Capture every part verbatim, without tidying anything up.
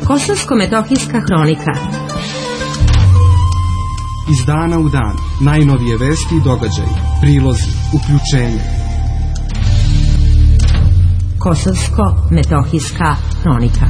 Kosovsko-metohijska hronika. Iz dana u dan, najnovije vesti i događaji, prilozi, uključenje. Kosovsko-metohijska hronika.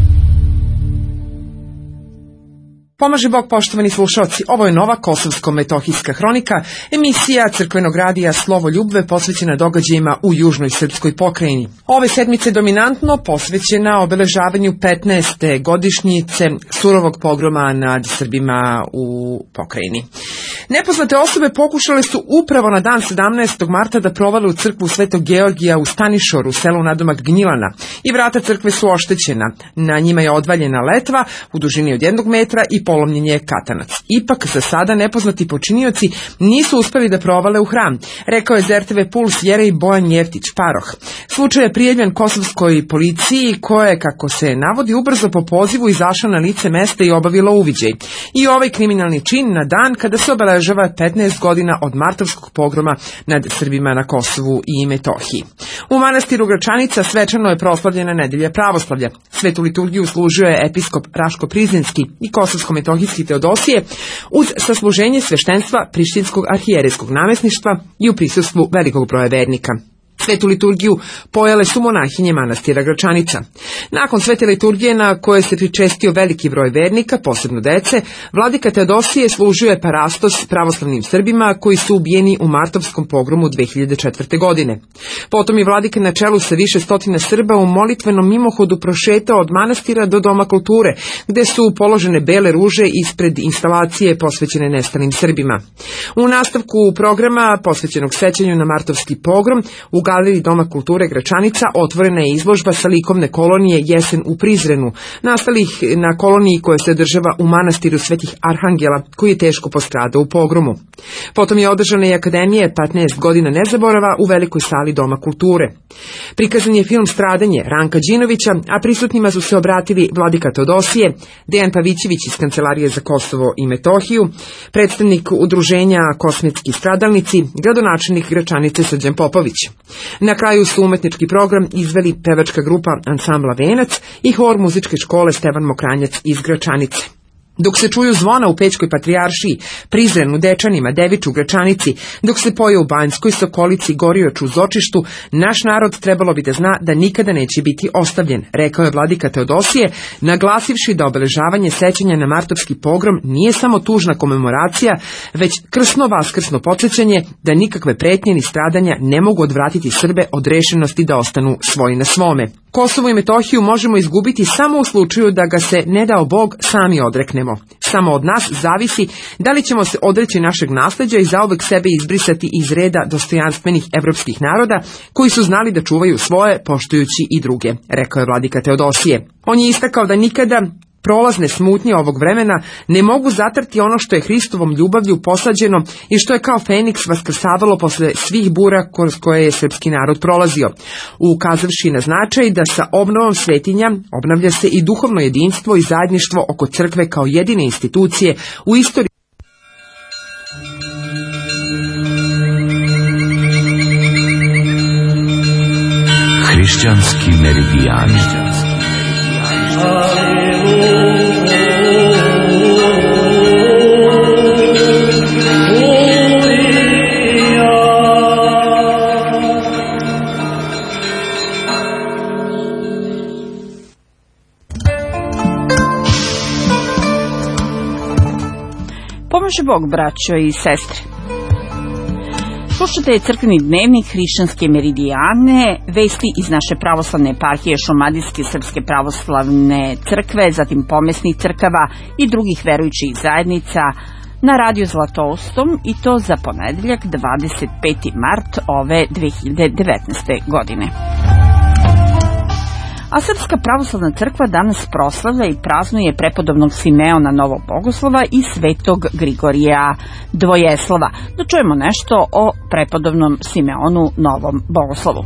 Pomaže Bog, poštovani slušalci, ovo je nova Kosovsko-metohijska hronika, emisija crkvenog radija Slovo Ljubve posvećena događajima u južnoj srpskoj pokrajini. Ove sedmice dominantno posvećena obeležavanju petnaeste godišnjice surovog pogroma nad Srbima u pokrajini. Nepoznate osobe pokušale su upravo na dan sedamnaestog marta da provale u crkvu Svetog Georgija u Stanišoru, selu nadomak Gnjilana, i vrata crkve su oštećena. Na njima je odvaljena letva u dužini od jednog metra i polomljen je katanac. Ipak za sada nepoznati počinioci nisu uspeli da provale u hram, rekao je za er te ve Puls Jerej Bojan Jeftić Paroh. Slučaj je prijavljen kosovskoj policiji koja je, kako se navodi, ubrzo po pozivu izašla na lice mesta i obavila uviđaj. I ovaj kriminalni čin na dan kada se obeležava petnaest godina od martovskog pogroma nad Srbima na Kosovu i Metohiji. U manastiru Gračanica svečano je proslavljena nedelja pravoslavlja. Svetu liturgiju služio je episkop Raško Prizrenski i kosovsko-metohijski Teodosije uz sasluženje sveštenstva Prištinskog arhijerejskog namesništva i u prisustvu velikog broja vernika. Svetu liturgiju pojele su monahinje manastira Gračanica. Nakon svete liturgije, na koje se pričestio veliki broj vernika, posebno dece, vladika Teodosije služio je parastos pravoslavnim Srbima koji su ubijeni u martovskom pogromu dve hiljade četvrte. godine. Potom je vladika na čelu sa više stotina Srba u molitvenom mimohodu prošetao od manastira do Doma kulture, gde su položene bele ruže ispred instalacije posvećene nestalim Srbima. U nastavku programa posvećenog sećanju na martovski pogrom, u galeriji Doma kulture Gračanica otvorena je izložba sa likovne kolonije Jesen u Prizrenu, nastalih na koloniji koja se održava u manastiru Svetih Arhangela, koji je teško postradao u pogromu. Potom je održana i akademija petnaest godina nezaborava u velikoj sali Doma kulture. Prikazan je film Stradanje Ranka Đinovića, a prisutnima su se obratili vladika Teodosije, Dejan Pavićević iz Kancelarije za Kosovo i Metohiju, predstavnik udruženja Kosmetski stradalnici, gradonačelnik Gračanice Srđan Popović. Na kraju su umetnički program izveli pevačka grupa Ansambla Venac i hor muzičke škole Stevan Mokranjac iz Gračanice. Dok se čuju zvona u Pećkoj patrijaršiji, Prizrenu, Dečanima, Deviču, Gračanici, dok se poje u Banjskoj, Sokolici, Gorioču, Zočištu, naš narod trebalo bi da zna da nikada neće biti ostavljen, rekao je vladika Teodosije, naglasivši da obeležavanje sećanja na martovski pogrom nije samo tužna komemoracija, već krsno vaskrsno podsjećanje da nikakve pretnje ni stradanja ne mogu odvratiti Srbe od rešenosti da ostanu svoji na svome. Kosovo i Metohiju možemo izgubiti samo u slučaju da ga se, ne dao Bog, sami odreknemo. Samo od nas zavisi da li ćemo se odreći našeg nasleđa i zauvek sebe izbrisati iz reda dostojanstvenih evropskih naroda koji su znali da čuvaju svoje, poštujući i druge, rekao je vladika Teodosije. On je istakao da nikada prolazne smutnje ovog vremena ne mogu zatrti ono što je Hristovom ljubavlju posađeno i što je kao Feniks vaskrsavalo posle svih bura kroz koje je srpski narod prolazio, ukazavši na značaj da sa obnovom svetinja obnavlja se i duhovno jedinstvo i zajedništvo oko crkve kao jedine institucije u istoriji. Hrišćanski meridijani. Pomaže Bog, braćo i sestre. Slušate crkveni dnevnik Hrišćanske meridijane, vesti iz naše pravoslavne eparhije Šumadijske srpske pravoslavne crkve, zatim pomesnih crkava i drugih verujućih zajednica na Radio Zlatoustom, i to za ponedeljak dvadeset peti mart ove dve hiljade devetnaeste. godine. A Srpska pravoslavna crkva danas proslavlja i praznuje prepodobnog Simeona Novog Bogoslova i Svetog Grigorija Dvojeslava. Da čujemo nešto o prepodobnom Simeonu Novom Bogoslovu.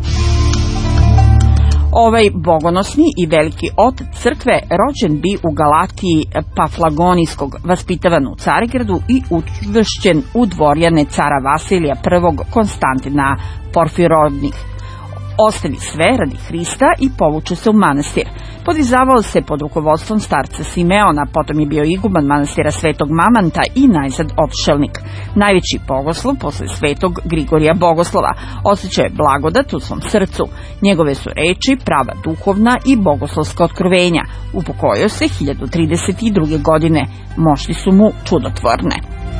Ovaj bogonosni i veliki otac crkve rođen bi u Galatiji Paflagonijskog, vaspitavan u Carigradu i učvršćen u dvorjane cara Vasilija prvog Konstantina Porfirodnih. ostavi sve radi Hrista i povuče se u manastir. Podizavao se pod rukovodstvom starca Simeona, potom je bio iguman manastira Svetog Mamanta i najzad opšelnik. Najveći bogoslov posle Svetog Grigorija Bogoslova. Osjećao je blagodat u svom srcu. Njegove su reči prava duhovna i bogoslovska otkrovenja. Upokojio se hiljadu trideset druge. godine. Mošti su mu čudotvorne.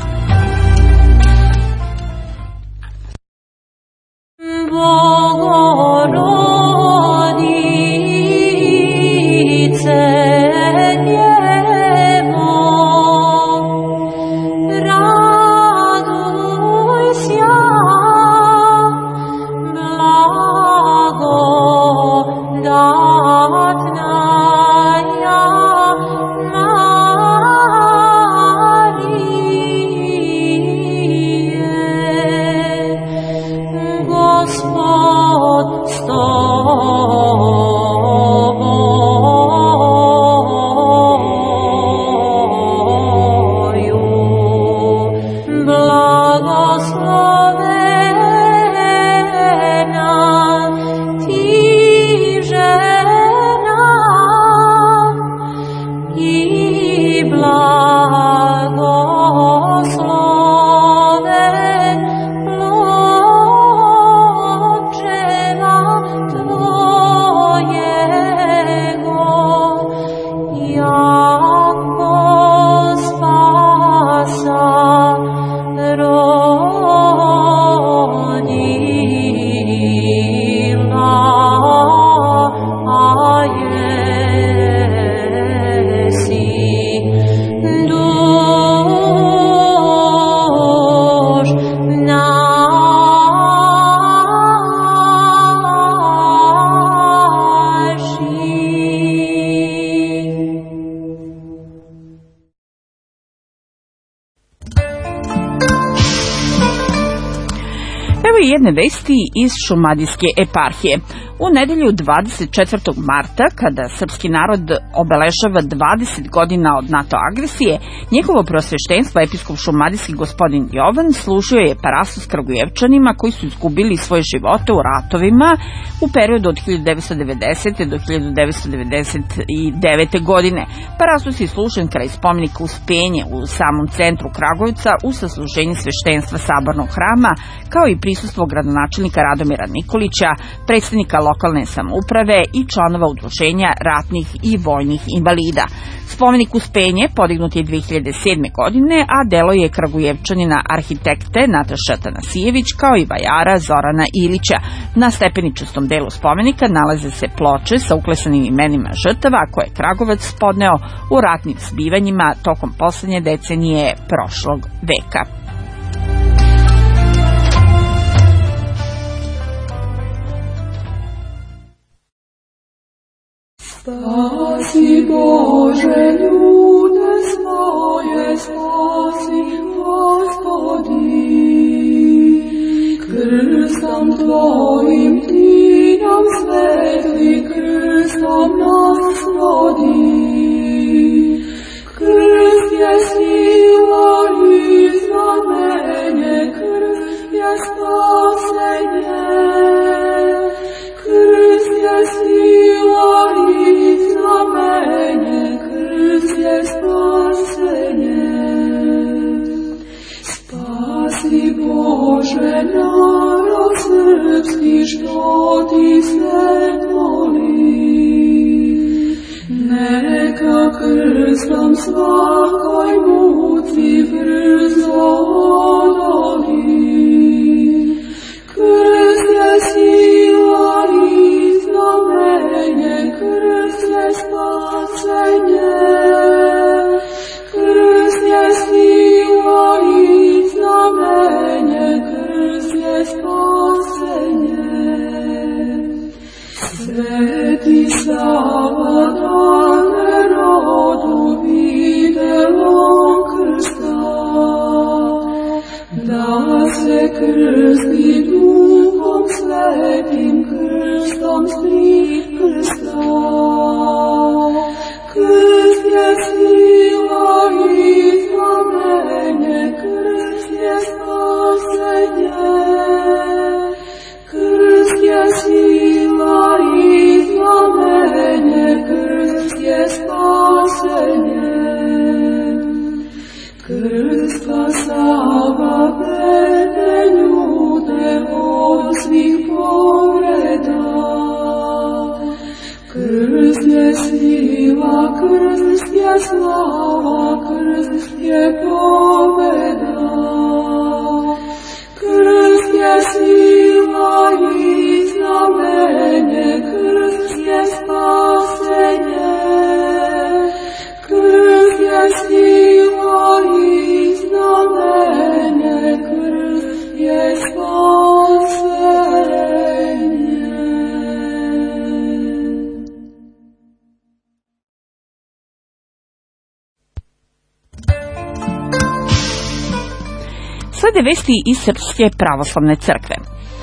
Jedne vesti iz Šumadijske eparhije. U nedelju dvadeset četvrtog marta, kada srpski narod obeležava dvadeset godina od NATO agresije, njegovo preosveštenstvo episkop šumadijski gospodin Jovan služio je parasus Kragujevčanima koji su izgubili svoje živote u ratovima u periodu od hiljadu devetsto devedesete. do hiljadu devetsto devedeset devete. godine. Parasus je služen kraj spomenika Uspenje u samom centru Kragujevca u sasluženju sveštenstva Sabornog hrama, kao i prisustvo gradonačelnika Radomira Nikolića, predstavnika lokalne samouprave i članova udruženja ratnih i vojnih invalida. Spomenik Uspenje podignut je dve hiljade sedme. godine, a delo je Kragujevčanina arhitekte Nataša Tanasijević kao i vajara Zorana Ilića. Na stepeničastom delu spomenika nalaze se ploče sa uklesanim imenima žrtava koje je Kragujevac podneo u ratnim zbivanjima tokom poslednje decenije prošlog veka. Spasi Bože ljude svoje, spasi Gospodi, krstom Tvojim Ti nam svetli, krstom nas vodi. Krst je sila i znamenje, krst je spasenje, krst je sila i znamenje, krst je spasenje. Spasi Bože narod srpski, što Ti se moli. Neka krstom svakoj muci brzo odoli. Krst je sila i znamenje, krst je spasenje, krst je sila i znamenje, krst je spasenje. Sveti Sava dane rodu videom krsta, da se krsti Duhom Svetim, krstom stri krsta. Krst je sila i znamenje, krst je spasenje, krst je sila sila, krst je slava, krst je pobeda. Krst je sila i znamenje, krst je spasenje. Krst je sila i znamenje, krst je spasenje. Slede vesti iz Srpske pravoslavne crkve.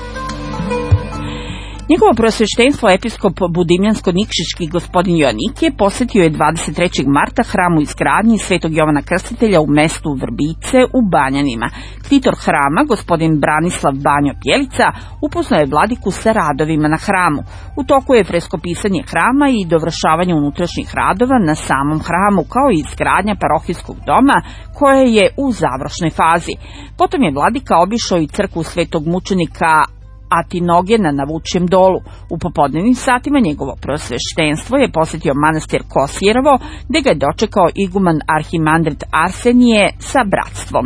Njegovo preosveštenstvo episkop Budimljansko-Nikšićki gospodin Joannikije posjetio je dvadeset trećeg marta hramu izgradnji Svetog Jovana Krstitelja u mestu Vrbice u Banjanima. Ktitor hrama, gospodin Branislav Banjo Pjelica, upoznao je vladiku sa radovima na hramu. U toku je freskopisanje hrama i dovršavanje unutrašnjih radova na samom hramu, kao i izgradnja parohijskog doma, koja je u završnoj fazi. Potom je vladika obišao i crkvu Svetog mučenika Atinogena na Vučjem dolu. U popodnevnim satima njegovo preosveštenstvo je posjetio manastir Kosijerovo, gde ga je dočekao iguman arhimandrit Arsenije sa bratstvom.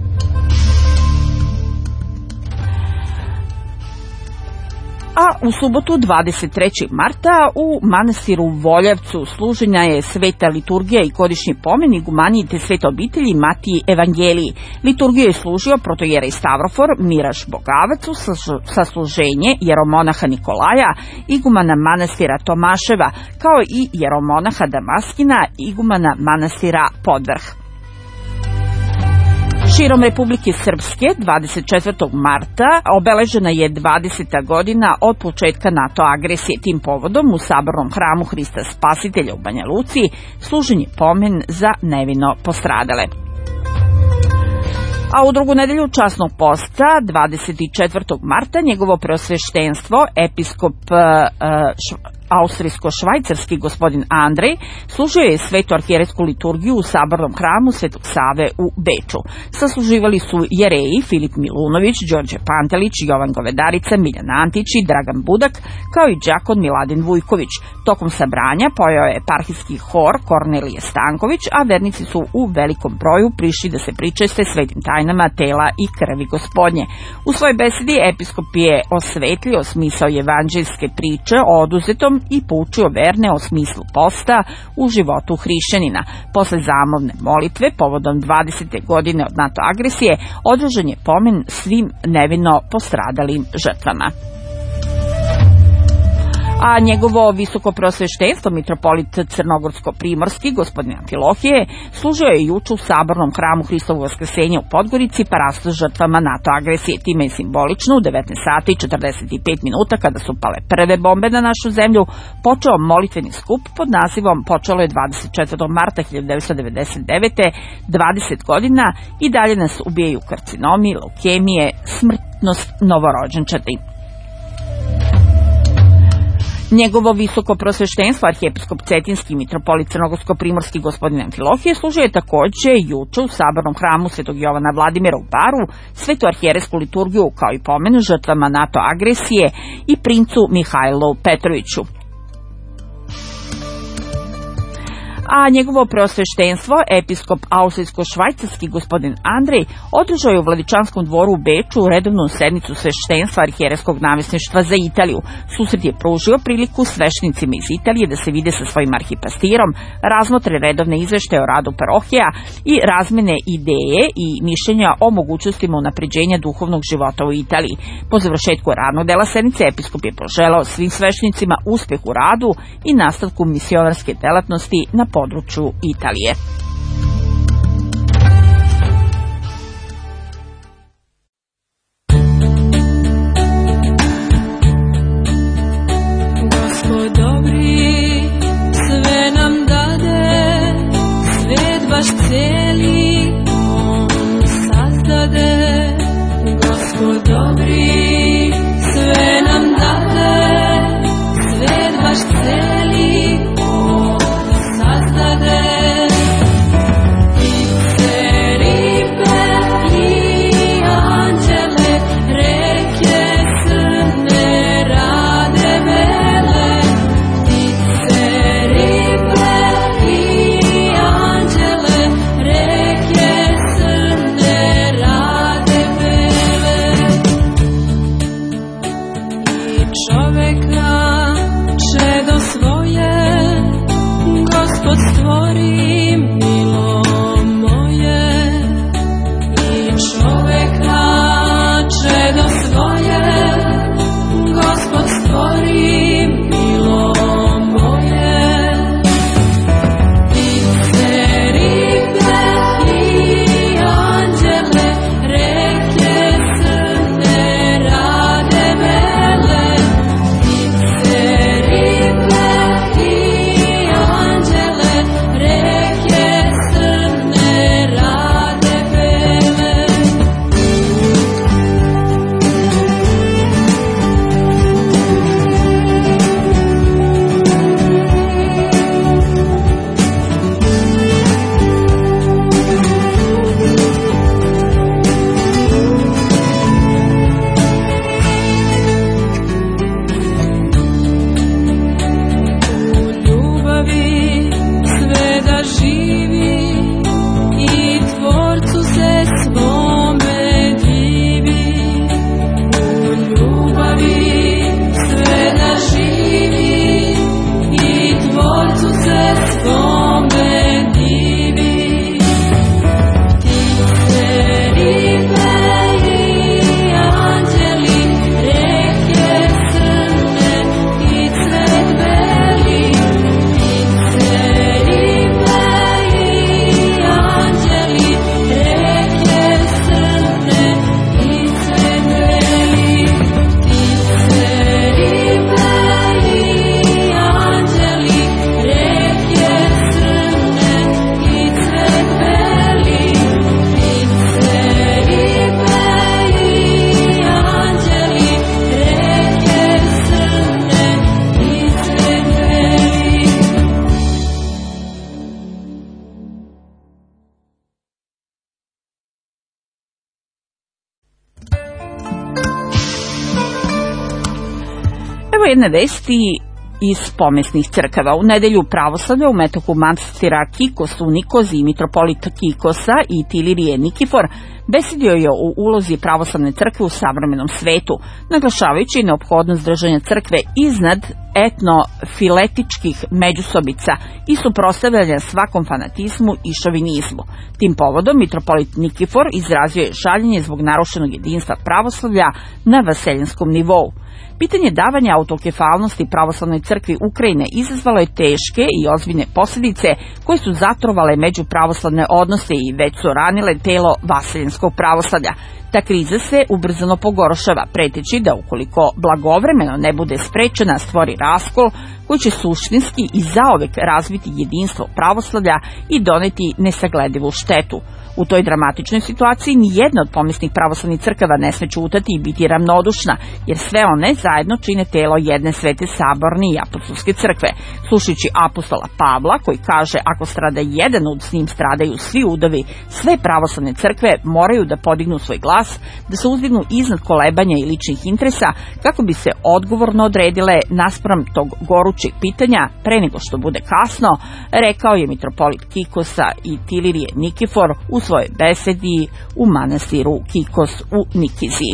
A u subotu dvadeset trećeg marta u manastiru Voljevcu služenja je sveta liturgija i godišnji pomen igumaniji te svete obitelji Matiji Evangeliji. Liturgiju je služio protojera i Stavrofor Miraš Bogavac u sasluženje jeromonaha Nikolaja, igumana manastira Tomaševa, kao i jeromonaha Damaskina, igumana manastira Podvrh. Širom Republike Srpske dvadeset četvrtog marta obeležena je dvadeseta godina od početka NATO agresije. Tim povodom u sabornom hramu Hrista Spasitelja u Banja Luci služen je pomen za nevino postradale. A u drugu nedelju časnog posta, dvadeset četvrtog marta, njegovo preosveštenstvo, episkop uh, austrijsko-švajcarski gospodin Andrej, služio je svetu arhijerejsku liturgiju u sabornom hramu Svetog Save u Beču. Sasluživali su jereji Filip Milunović, Đorđe Pantelić, Jovan Govedarica, Miljan Antić i Dragan Budak, kao i đakon Miladin Vujković. Tokom sabranja pojao je eparhijski hor Kornelije Stanković, a vernici su u velikom broju prišli da se pričeste svetim tajnama tela i krvi Gospodnje. U svojoj besedi episkop je osvetlio smisao evanđeljske priče o oduzetom i poučio verne o smislu posta u životu hrišćanina. Posle zamovne molitve povodom dvadesete godine od NATO agresije održan je pomen svim nevino postradalim žrtvama. A njegovo visoko preosveštenstvo mitropolit Crnogorsko-primorski gospodin Amfilohije služio je juče u sabornom hramu Hristovog vaskrsenja u Podgorici parastu žrtvama NATO agresije. Time je simbolično u devetnaest sati i četrdeset pet minuta, kada su pale prve bombe na našu zemlju, počeo molitveni skup pod nazivom Počelo je dvadeset četvrtog marta hiljadu devetsto devedeset devete. dvadeset godina i dalje nas ubijaju karcinomi, leukemije, smrtnost novorođenčadi. Njegovo visoko prosveštenstvo arhijepiskop Cetinski mitropolit Crnogorsko-primorski gospodin Amfilohije služio je takođe juče u sabornom hramu Svetog Jovana Vladimira u Baru svetu arhijerejsku liturgiju, kao i pomen žrtvama NATO agresije i princu Mihajlu Petroviću. A njegovo preosveštenstvo, episkop austrijsko-švajcarski gospodin Andrej, održao je u Vladičanskom dvoru u Beču redovnu sednicu sveštenstva arhijerejskog namjesništva za Italiju. Susret je pružio priliku sveštenicima iz Italije da se vide sa svojim arhipastirom, razmotre redovne izveštaje o radu parohija i razmene ideje i mišljenja o mogućnostima unapređenja duhovnog života u Italiji. Po završetku radnog dela sednice episkop je poželao svim sveštenicima uspeh u radu i nastavku misionarske delatnosti na području Italije. Gospod dobri, sve nam dade, svet baš cijeli on sazdade. Gospod dobri, sve nam dade, svet baš cijeli on sazdade. I seripe i anđele, reke crne rade vele. I seripe jedne vesti iz pomesnih crkava. U nedelju pravoslavlja u metoku manastira Kikos u Nikozi mitropolit Kikosa i Tilirije Nikifor besedio je o ulozi pravoslavne crkve u savremenom svetu, naglašavajući neophodnost držanja crkve iznad etnofiletičkih međusobica i suprotstavljanja svakom fanatizmu i šovinizmu. Tim povodom mitropolit Nikifor izrazio je žaljenje zbog narušenog jedinstva pravoslavlja na vaseljenskom nivou. Pitanje davanja autokefalnosti pravoslavnoj crkvi Ukrajine izazvalo je teške i ozbiljne posljedice koje su zatrovale međupravoslavne odnose i već su ranile telo vaseljenskog pravoslavlja. Ta kriza se ubrzano pogoršava, preteći da ukoliko blagovremeno ne bude sprečena stvori raskol koji će suštinski i zaovek razviti jedinstvo pravoslavlja i doneti nesagledivu štetu. U toj dramatičnoj situaciji ni jedna od pomesnih pravoslavnih crkava ne sme ćutati i biti ravnodušna, jer sve one zajedno čine telo jedne svete saborne i apostolske crkve. Slušajući apostola Pavla, koji kaže ako strada jedan ud, s njim stradaju svi udovi, sve pravoslavne crkve moraju da podignu svoj glas, da se uzdignu iznad kolebanja i ličnih interesa, kako bi se odgovorno odredile naspram tog gorućeg pitanja pre nego što bude kasno, rekao je mitropolit Kikosa i Tilirije Nikifor u svojoj besedi u manastiru Kikos u Nikiziji.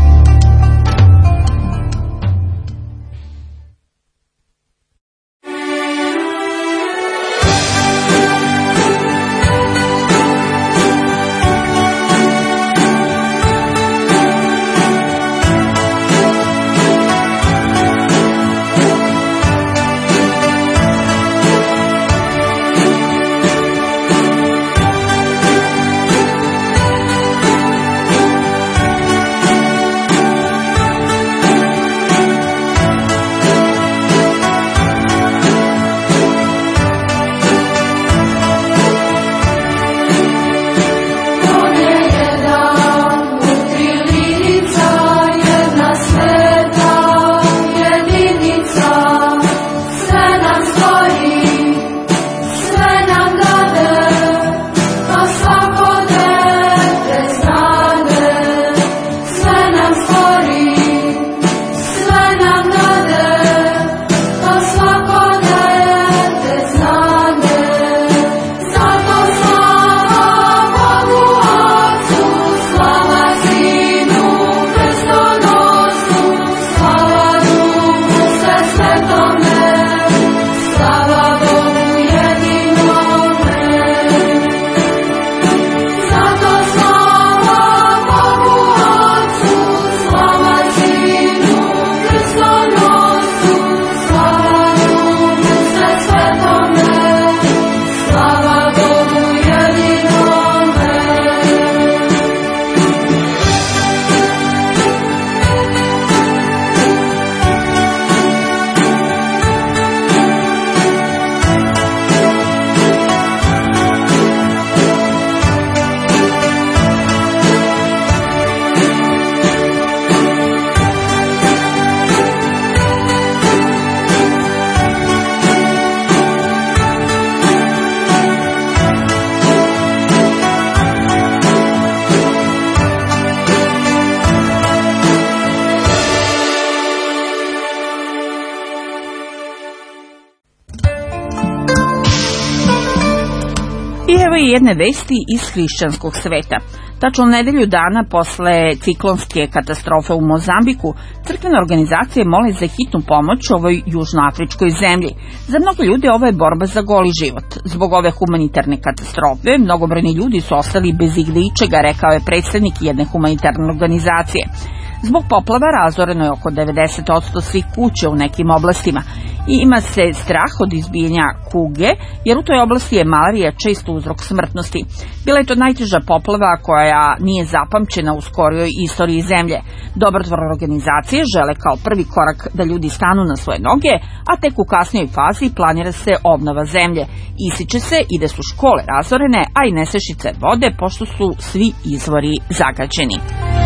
I evo je jedne vesti iz hrišćanskog sveta. Tačno nedelju dana posle ciklonske katastrofe u Mozambiku, crkvene organizacije mole za hitnu pomoć ovoj južnoafričkoj zemlji. Za mnogo ljudi ovo je borba za goli život. Zbog ove humanitarne katastrofe, mnogobrojni ljudi su ostali bez igde ičega, rekao je predstavnik jedne humanitarne organizacije. Zbog poplava razoreno je oko devedeset posto svih kuća u nekim oblastima i ima se strah od izbijanja kuge, jer u toj oblasti je malarija često uzrok smrtnosti. Bila je to najteža poplava koja nije zapamćena u skorijoj istoriji zemlje. Dobrotvorne organizacije žele kao prvi korak da ljudi stanu na svoje noge, a tek u kasnijoj fazi planira se obnova zemlje. Ističe se i da su škole razorene, a i nestašice vode, pošto su svi izvori zagađeni.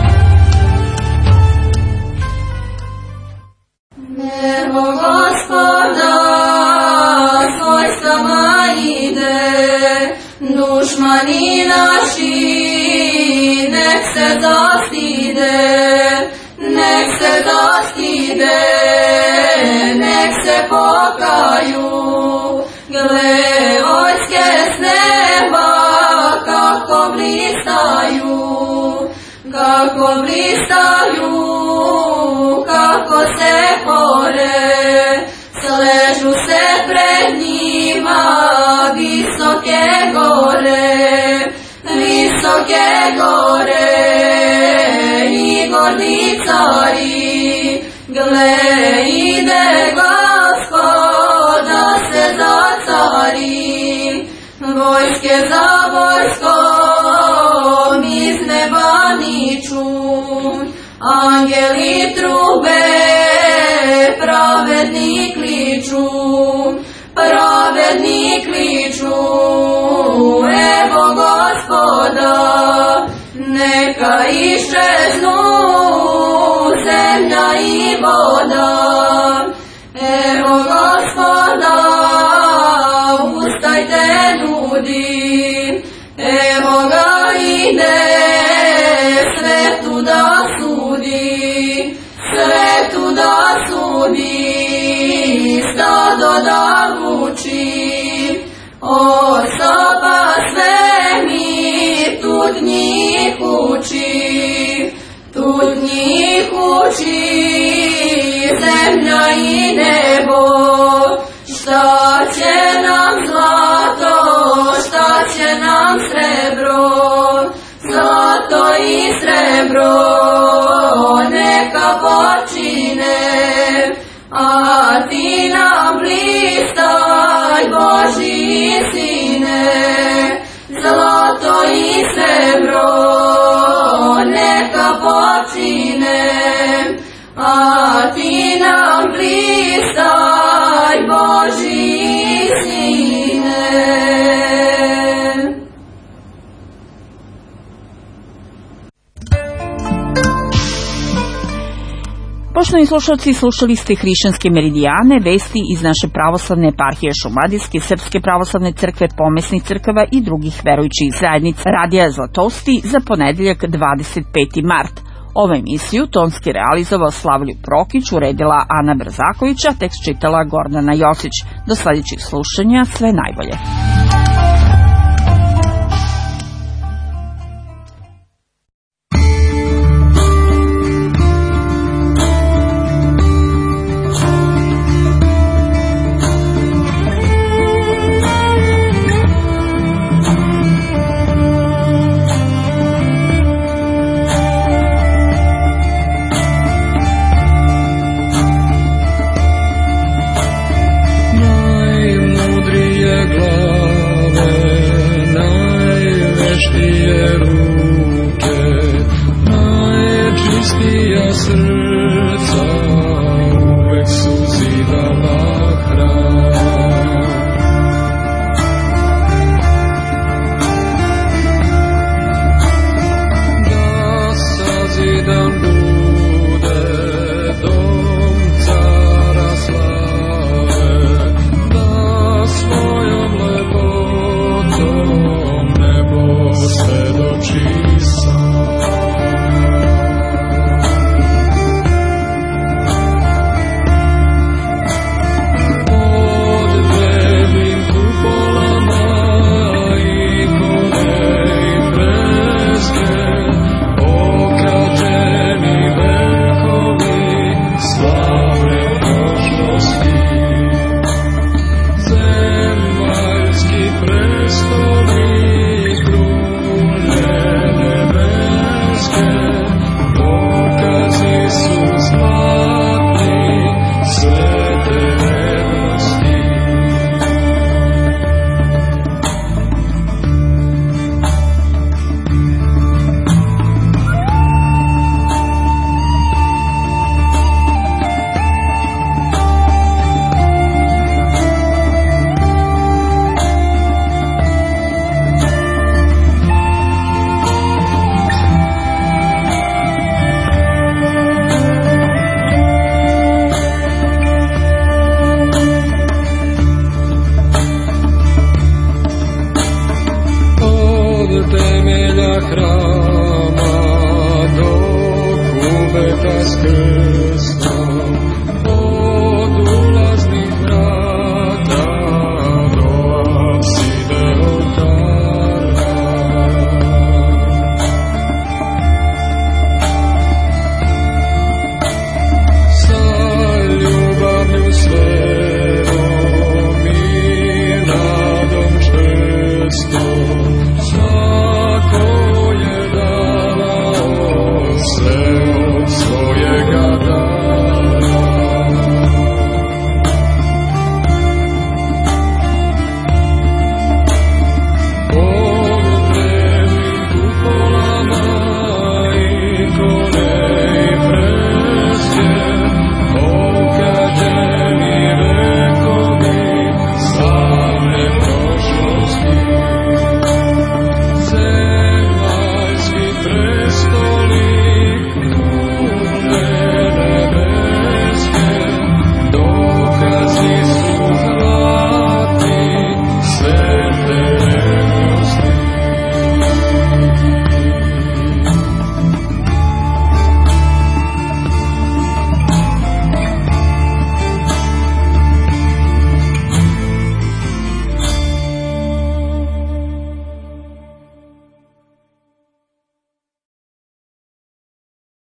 Evo Gospoda, svojstama ide, dušmani naši, nek se dostide, nek se dostide, pokaju. Gle, vojske s neba kako blistaju, kako blistaju, kako se pore, sležu se pred njima visoke gore, visoke gore i gordi cari. Gle, ide Gospoda se zacari, vojske za vojskom iz neba niču, angeli trube pravedni kliču, pravedni kliču, evo Gospoda, neka iščeznu zemlja i voda. Evo Gospoda, ustajte ljudi, evo ga ide svetu da sudi, svetu da sudi, stado da vuči, osoba svemir tut njih uči, tut njih uči, zemlja i nebo. Šta će nam zlato, šta će nam srebro, zlato i srebro neka počine, a ti nam blistaj Božji sine, zlato i srebro neka počine, a ti nam blistaj Božji sine. Poštovani slušalci, slušali ste Hrišćanske meridijane, vesti iz naše pravoslavne eparhije Šumadijske Srpske pravoslavne crkve, pomesnih crkava i drugih verujućih zajednica Radija Zlatosti za ponedeljak dvadeset peti mart. Ovu emisiju tonski realizovao Slavlju Prokić, uredila Ana Brzaković, a tekst čitala Gordana Josić. Do sledećih slušanja, sve najbolje. Najmudrije glave, najveštije ruke,